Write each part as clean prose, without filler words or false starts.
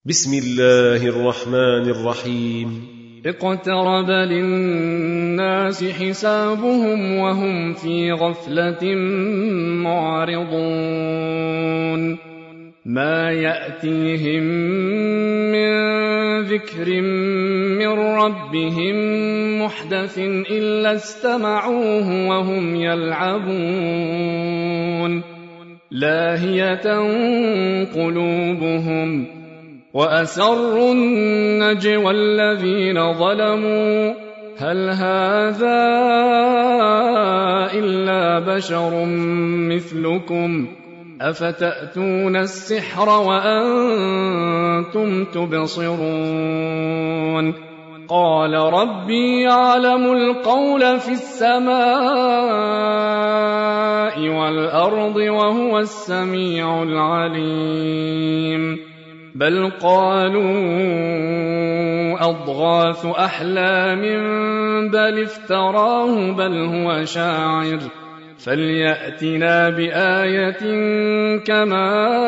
بسم الله الرحمن الرحيم اقترب للناس حسابهم وهم في غفلة معرضون ما يأتيهم من ذكر من ربهم محدث إلا استمعوه وهم يلعبون لاهية قلوبهم وأسروا النجوى الذين ظلموا هل هذا إلا بشر مثلكم أفتأتون السحر وأنتم تبصرون قال ربي يعلم القول في السماء والأرض وهو السميع العليم بل قالوا أضغاث أحلام بل افتراه بل هو شاعر فليأتنا بآية كما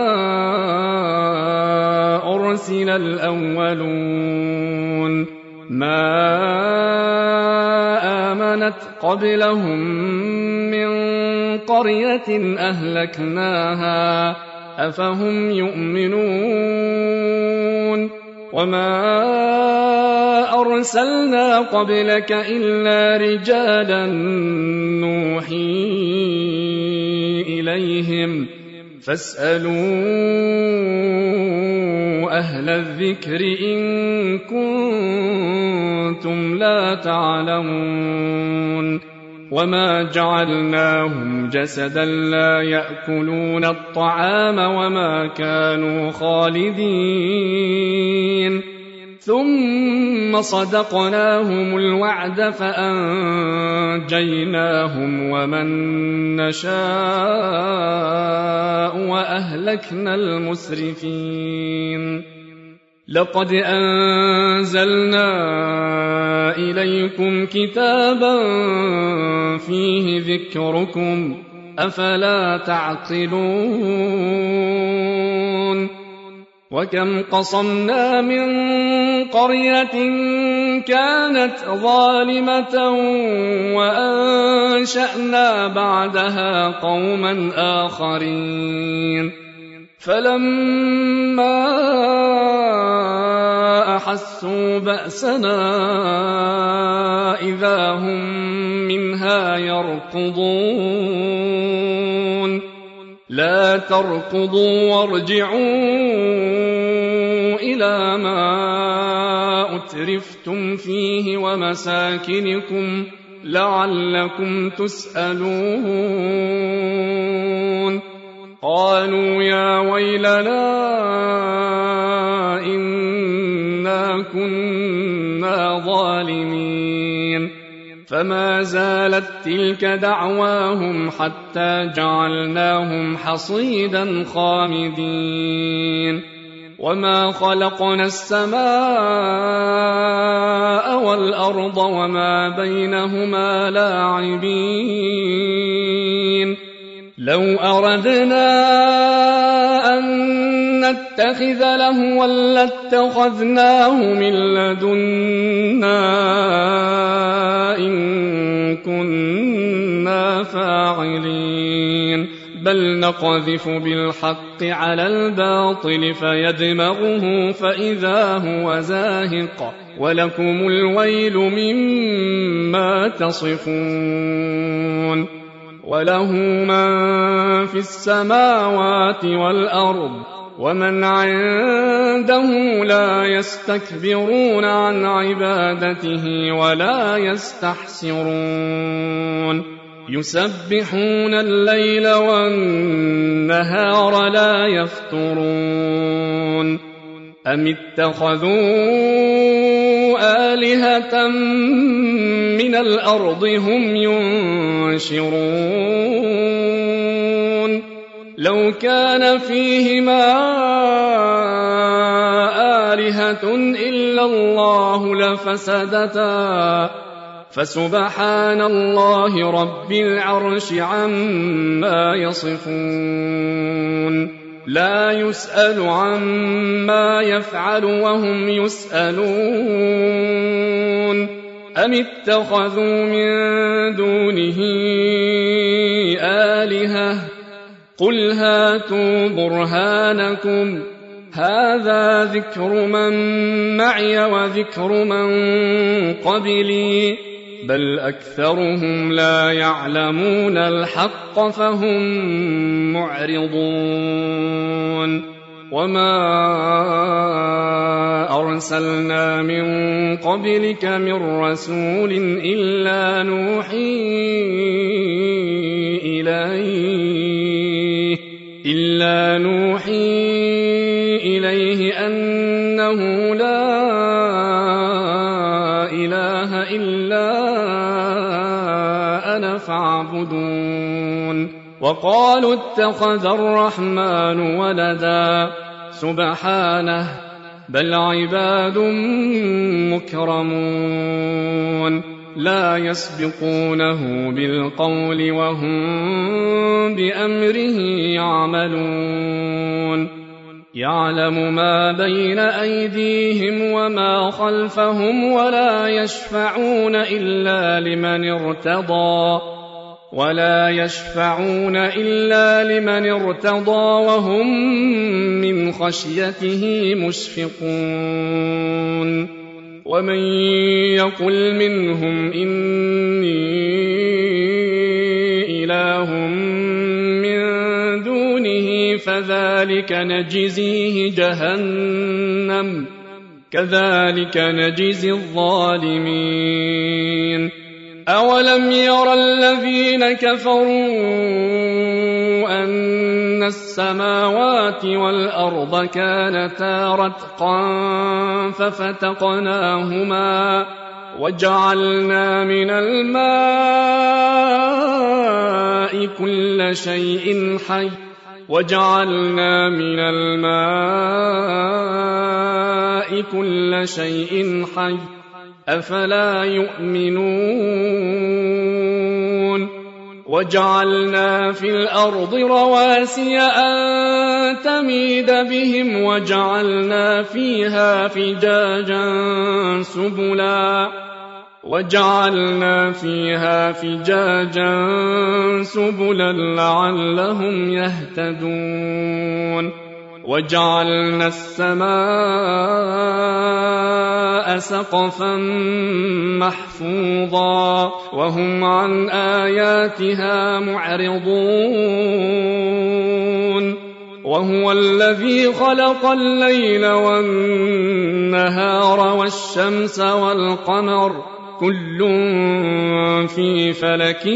أرسل الأولون ما آمنت قبلهم من قرية أهلكناها أفهم يؤمنون وما أرسلنا قبلك إلا رجالا نوحي إليهم فاسألوا أهل الذكر إن كنتم لا تعلمون وما جعلناهم جسدا لا يأكلون الطعام وما كانوا خالدين ثم صدقناهم الوعد فأنجيناهم ومن نشاء وأهلكنا المسرفين لقد أنزلنا إليكم كتابا فيه ذكركم أفلا تعقلون وكم قصمنا من قرية كانت ظالمة وأنشأنا بعدها قوما آخرين فلما أحسوا بأسنا إذا هم منها يركضون لا تركضوا وارجعوا إلى ما أترفتم فيه ومساكنكم لعلكم تسألون قالوا يا ويلنا إنا كنا ظالمين فما زالت تلك دعواهم حتى جعلناهم حصيدا خامدين وما خلقنا السماء والأرض وما بينهما لاعبين لو أردنا أن نتخذ لهوا لاتخذناه من لدنا إن كنا فاعلين بل نقذف بالحق على الباطل فيدمغه فإذا هو زاهق ولكم الويل مما تصفون وله من في السماوات والأرض ومن عنده لا يستكبرون عن عبادته ولا يستحسرون يسبحون الليل والنهار لا يفترون أم اتخذوا آلهة من الأرض هم ينشرون لو كان فيهما آلهة إلا الله لفسدتا فسبحان الله رب العرش عما يصفون لا يسأل عما يفعل وهم يسألون أم اتخذوا من دونه آلهة قل هاتوا برهانكم هذا ذكر من معي وذكر من قبلي بل أكثرهم لا يعلمون الحق فهم معرضون وما أرسلنا من قبلك من رسول إلا نوحي إليه أنه لا إله إلا أنا فاعبدون وقالوا اتخذ الرحمن ولدا سبحانه بل عباد مكرمون لا يسبقونه بالقول وهم بأمره يعملون يعلم ما بين أيديهم وما خلفهم ولا يشفعون إلا لمن ارتضى وهم من خشيته مشفقون ومن يقل منهم إني إله من دونه فذلك نجزيه جهنم كذلك نجزي الظالمين أولم يرى الذين كفروا أن السماوات والأرض كانتا رتقا ففتقناهما وجعلنا من الماء كل شيء حي أفلا يؤمنون وجعلنا في الأرض رواسي أن تميد بهم وجعلنا فيها فجاجا سبلا لعلهم يهتدون وجعلنا السماء سقفا محفوظا وهم عن آياتها معرضون وهو الذي خلق الليل والنهار والشمس والقمر كل في فلك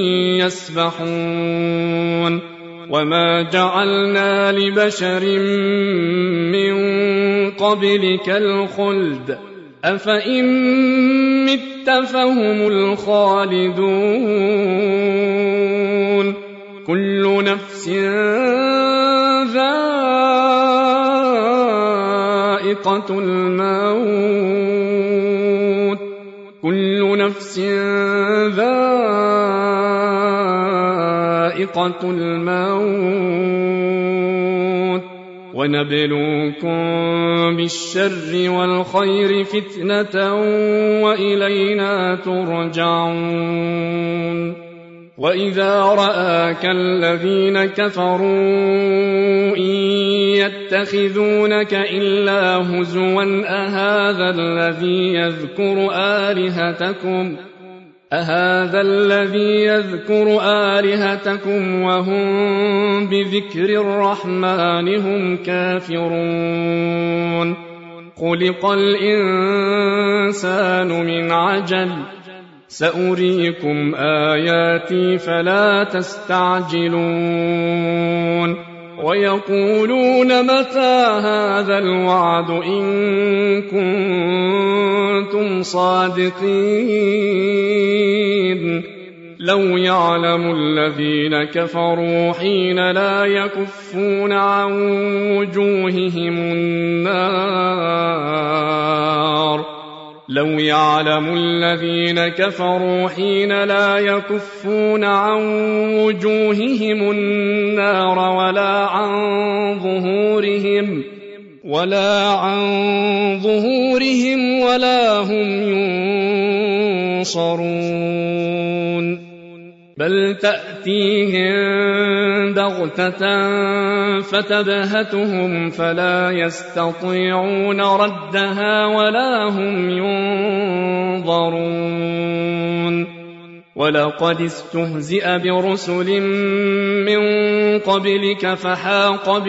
يسبحون وما جعلنا لبشر من قبلك الخلد أفإن مت فهم الخالدون كل نفس ذائقة الموت ونبلوكم بالشر والخير فتنة وإلينا ترجعون وإذا رآك الذين كفروا إن يتخذونك إلا هزوا أهذا الذي يذكر آلهتكم وهم بذكر الرحمن هم كافرون خلق الإنسان من عجل سأريكم آياتي فلا تستعجلون ويقولون متى هذا الوعد إن كنتم صادقين لو يعلم الذين كفروا حين لا يكفون عن وجوههم النار لو يعلم الذين كفروا حين لا يكفون عن وجوههم النار ولا عن ظهورهم ولا هم ينصرون بل تأتيهم بغتة فتبهتهم فلا يستطيعون ردها ولا هم ينظرون ولقد استهزئ برسل من قبلك فحاق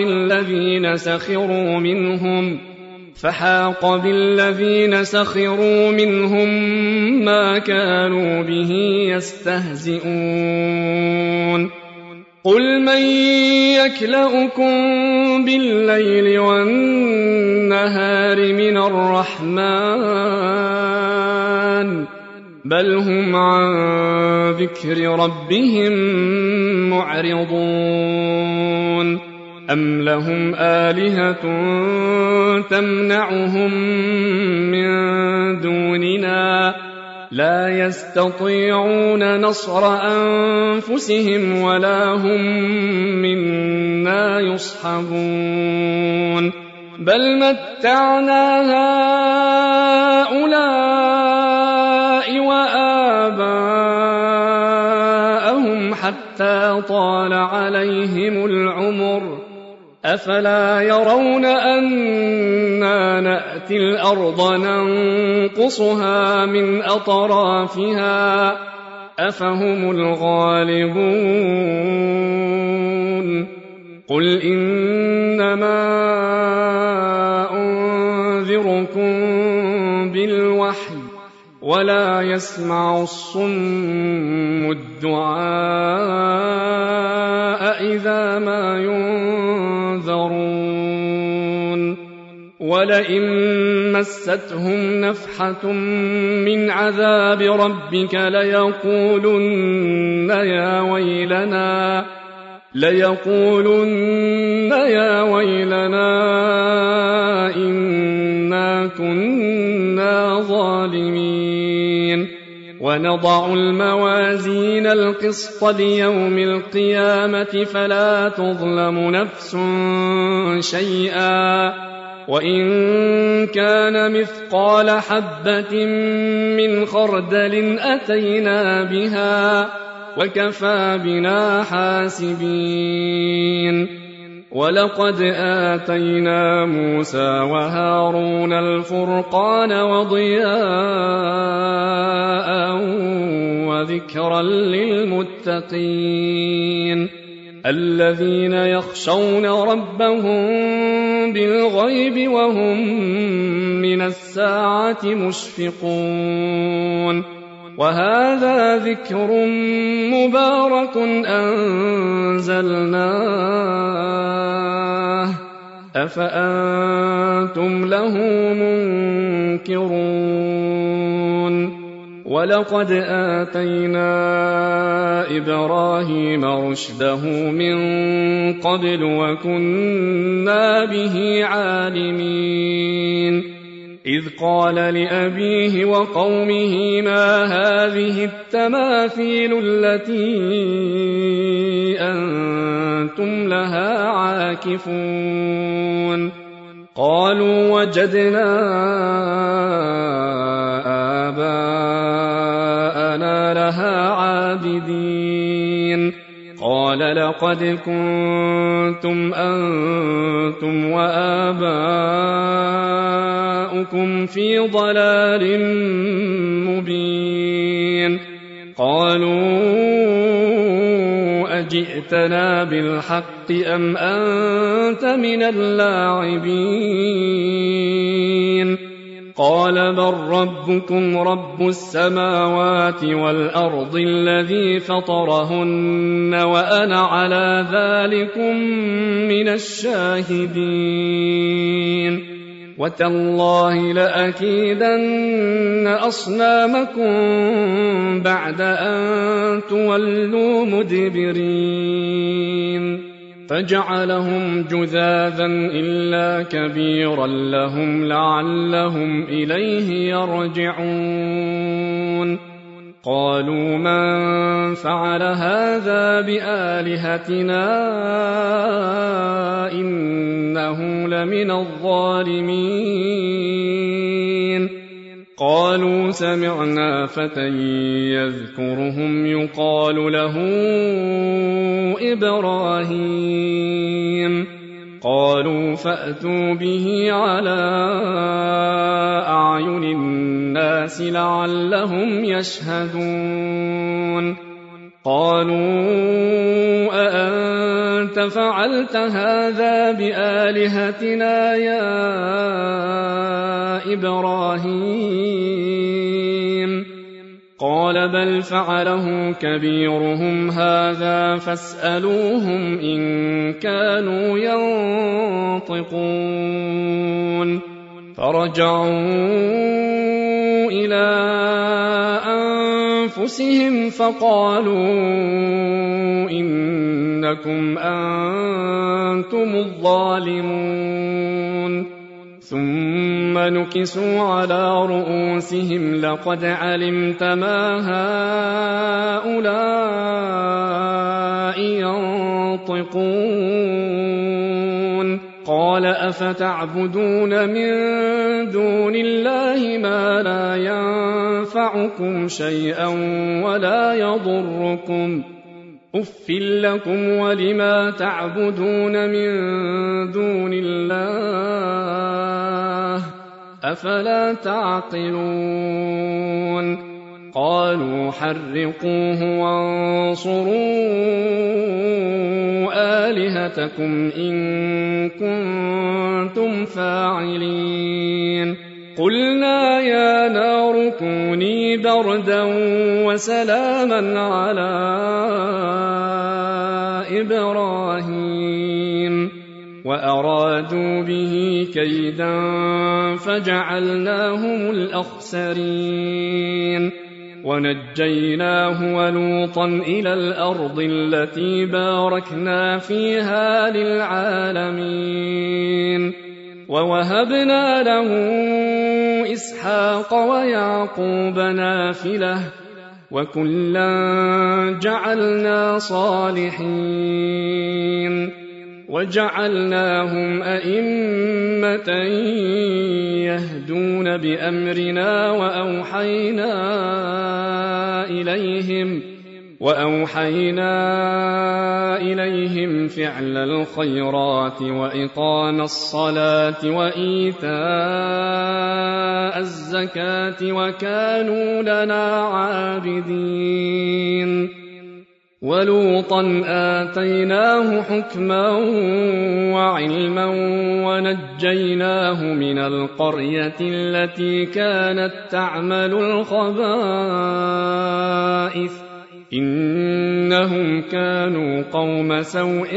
بالذين سخروا منهم ما كانوا به يستهزئون قل من يكلؤكم بالليل والنهار من الرحمن بل هم عن ذكر ربهم معرضون أم لهم آلهة تمنعهم من دوننا لا يستطيعون نصر أنفسهم ولا هم منا يصحبون بل متعنا هؤلاء وآباءهم حتى طال عليهم العمر أفلا يرون أنا نأتي الأرض ننقصها من أطرافها أفهم الغالبون قل إنما أنذركم بالوحي ولا يسمع الصم الدعاء إذا ما ينذرون ولئن مستهم نفحة من عذاب ربك ليقولن يا ويلنا إنا كنا ظالمين ونضع الموازين القسط ليوم القيامة فلا تظلم نفس شيئا وإن كان مثقال حبة من خردل أتينا بها وكفى بنا حاسبين ولقد آتينا موسى وهارون الفرقان وضياء وذكرا للمتقين الذين يخشون ربهم بالغيب وهم من الساعة مشفقون وهذا ذكر مبارك أنزلناه أفأنتم له منكرون ولقد آتينا إبراهيم رشده من قبل وكنا به عالمين إذ قال لأبيه وقومه ما هذه التماثيل التي أنتم لها عاكفون قالوا وجدنا آباءنا لها عابدين قال لقد كنتم أنتم وآباؤكم في ضلال مبين قالوا أجئتنا بالحق أم أنت من اللاعبين قال بل ربكم رب السماوات والأرض الذي فطرهن وأنا على ذلكم من الشاهدين وتالله لأكيدن أصنامكم بعد أن تولوا مدبرين فجعلهم جذاذا إلا كبيرا لهم لعلهم إليه يرجعون قالوا من فعل هذا بآلهتنا إنه لمن الظالمين قالوا سمعنا فتى يذكرهم يقال له إبراهيم قالوا فأتوا به على أعين الناس لعلهم يشهدون قالوا أأنت فعلت هذا بآلهتنا يا إبراهيم قال بل فعله كبيرهم هذا فاسألوهم إن كانوا ينطقون فرجعوا إلى أنفسهم فقالوا إنكم أنتم الظالمون ثم نكسوا على رؤوسهم لقد علمت ما هؤلاء ينطقون قال أفتعبدون من دون الله ما لا ينفعكم شيئا ولا يضركم أف لكم ولما تعبدون من دون الله أفلا تعقلون قالوا حرقوه وانصروا آلهتكم إن كنتم فاعلين قلنا يا نار كوني بردا وسلاما على إبراهيم وأرادوا به كيدا فجعلناهم الأخسرين ونجيناه ولوطا إلى الأرض التي باركنا فيها للعالمين ووهبنا له إسحاق ويعقوب نافلة وكلا جعلنا صالحين وجعلناهم أئمة يهدون بأمرنا وأوحينا إليهم فعل الخيرات وإقام الصلاة وإيتاء الزكاة وكانوا لنا عابدين ولوطا آتيناه حكما وعلما ونجيناه من القرية التي كانت تعمل الخبائث إنهم كانوا قوم سوء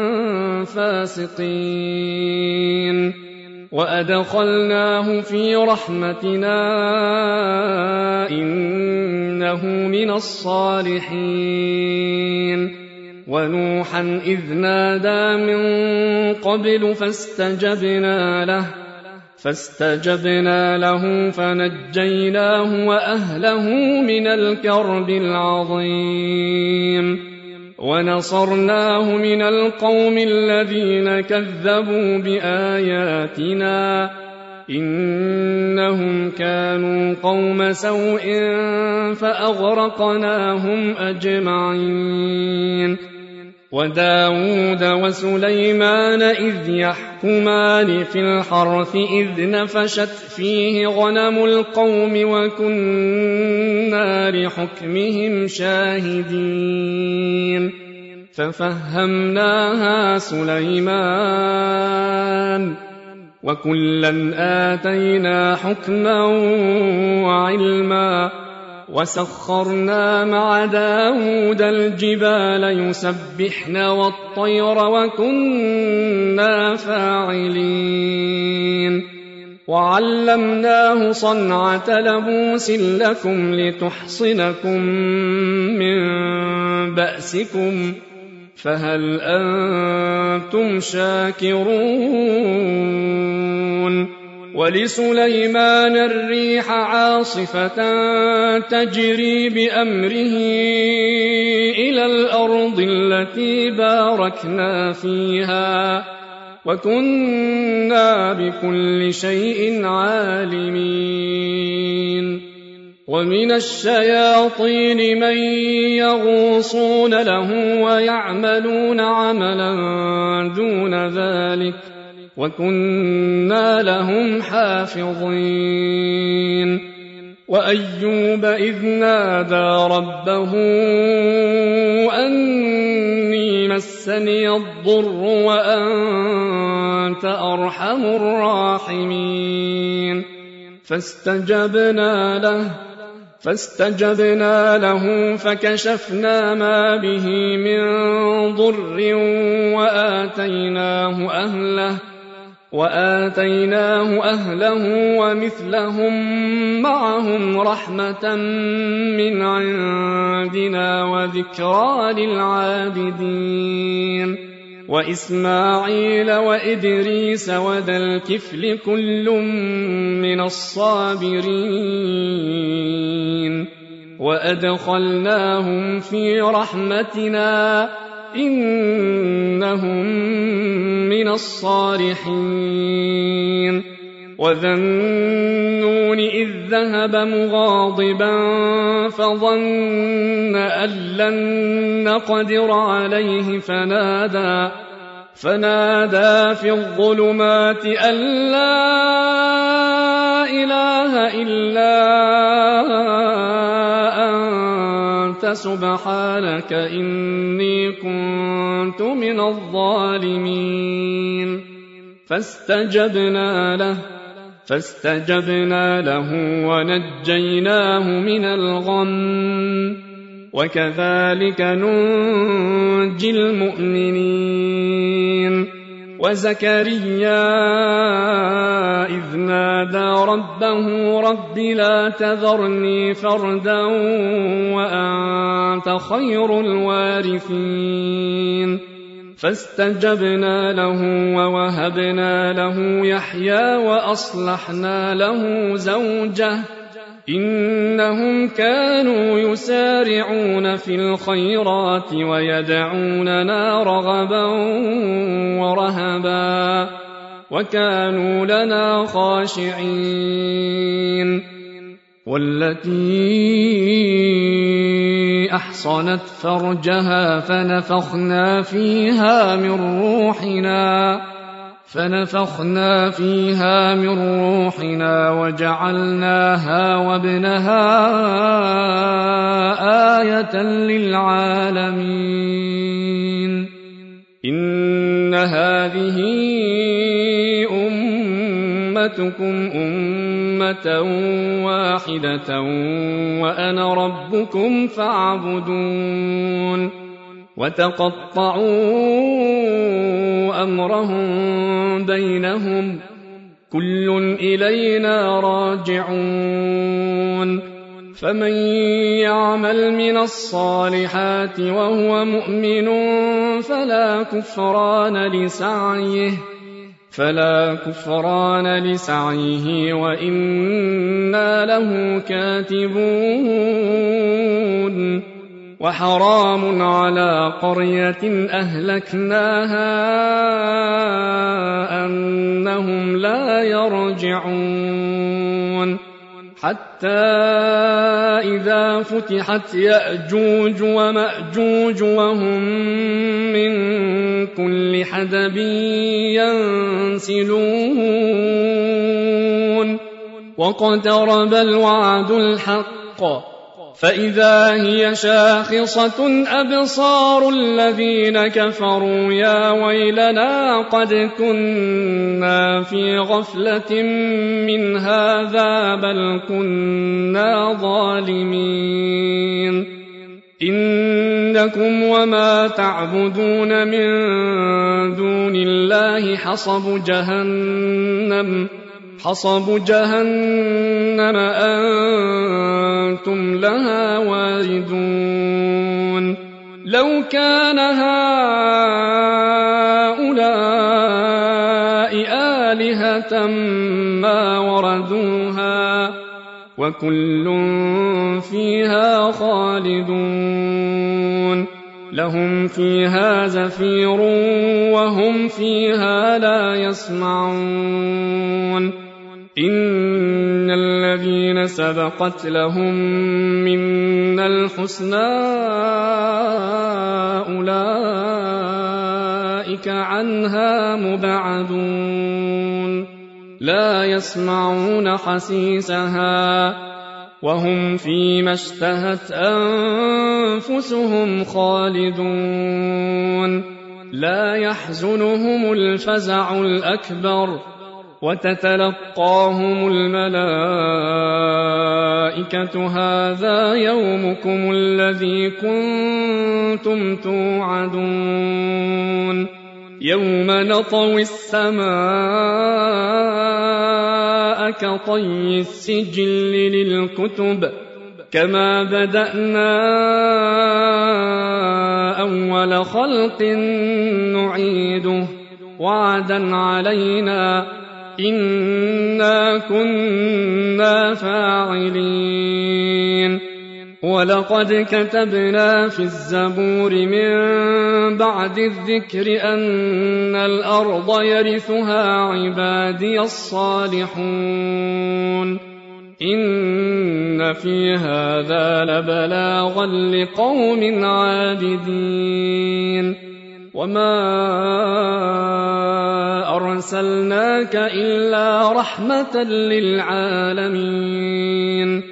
فاسقين وأدخلناه في رحمتنا إنه من الصالحين ونوحا إذ نادى من قبل فاستجبنا له فنجيناه وأهله من الكرب العظيم ونصرناه من القوم الذين كذبوا بآياتنا إنهم كانوا قوم سوء فأغرقناهم أجمعين وداود وسليمان إذ يحكمان في الحرث إذ نفشت فيه غنم القوم وكنا لحكمهم شاهدين ففهمناها سليمان وكلا آتينا حكما وعلما وسخرنا مع داود الجبال يسبحن والطير وكنا فاعلين وعلمناه صنعة لبوس لكم لتحصنكم من بأسكم فهل أنتم شاكرون ولسليمان الريح عاصفة تجري بأمره إلى الأرض التي باركنا فيها وكنا بكل شيء عالمين ومن الشياطين من يغوصون له ويعملون عملا دون ذلك وكنا لهم حافظين وأيوب إذ نادى ربه أني مسني الضر وأنت أرحم الراحمين فاستجبنا له فكشفنا ما به من ضر وآتيناه أهله ومثلهم معهم رحمة من عندنا وذكرى للعابدين وإسماعيل وإدريس وذا الكفل كل من الصابرين وأدخلناهم في رحمتنا إنهم من الصالحين وذا النون إذ ذهب مغاضبا فظن أن لن نقدر عليه فنادى في الظلمات أن لا إله إلا أنت سبحانك إني كنت من الظالمين فاستجبنا له ونجيناه من الغم وكذلك ننجي المؤمنين وزكريا إذ نادى ربه رب لا تذرني فردا وأنت خير الوارثين فاستجبنا له ووهبنا له يحيى وأصلحنا له زوجه إنهم كانوا يسارعون في الخيرات ويدعوننا رغبا ورهبا وكانوا لنا خاشعين والتي أحصنت فرجها فنفخنا فيها من روحنا وجعلناها وابنها آية للعالمين إن هذه أمتكم أمة واحدة وأنا ربكم فاعبدون وتقطعوا أمرهم بينهم كل إلينا راجعون فمن يعمل من الصالحات وهو مؤمن فلا كفران لسعيه وإنا له كاتبون وحرام على قرية أهلكناها أنهم لا يرجعون حتى إذا فتحت يأجوج ومأجوج وهم من كل حدب ينسلون واقترب الوعد الحق فإذا هي شاخصة أبصار الذين كفروا يا ويلنا قد كنا في غفلة من هذا بل كنا ظالمين إنكم وما تعبدون من دون الله حصب جهنم أنتم لها واردون لو كان هؤلاء ما وردوها وكل فيها خالدون لهم فيها زفير وهم فيها لا يسمعون إن الذين سبقت لهم منا الحسنى أولئك عنها مبعدون لا يسمعون حسيسها وهم فيما اشتهت أنفسهم خالدون لا يحزنهم الفزع الأكبر وتتلقاهم الملائكة هذا يومكم الذي كنتم توعدون يوم نطوي السماء كطي السجل للكتب كما بدأنا أول خلق نعيده وعدا علينا إنا كنا فاعلين ولقد كتبنا في الزبور من بعد الذكر أن الأرض يرثها عبادي الصالحون إن في هذا لبلاغا لقوم عابدين وما أرسلناك إلا رحمة للعالمين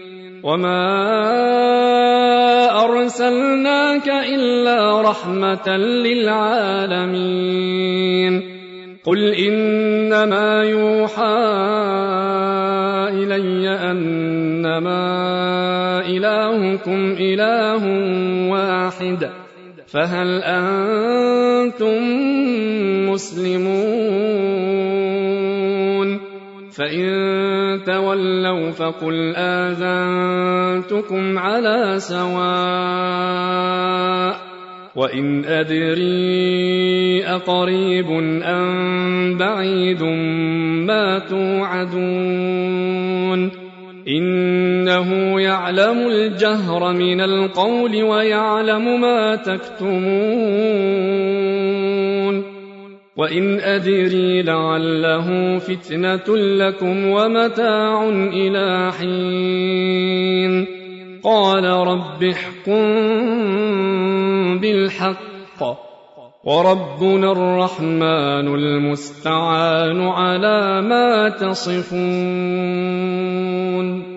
قل إنما يوحى إلي أنما إلهكم إله واحد فهل أنتم مسلمون فإن تولوا فقل آذنتكم على سواء وإن أدري أقريب أم بعيد ما توعدون إنه يعلم الجهر من القول ويعلم ما تكتمون وإن أدري لعله فتنة لكم ومتاع إلى حين قال رب احكم بالحق وربنا الرحمن المستعان على ما تصفون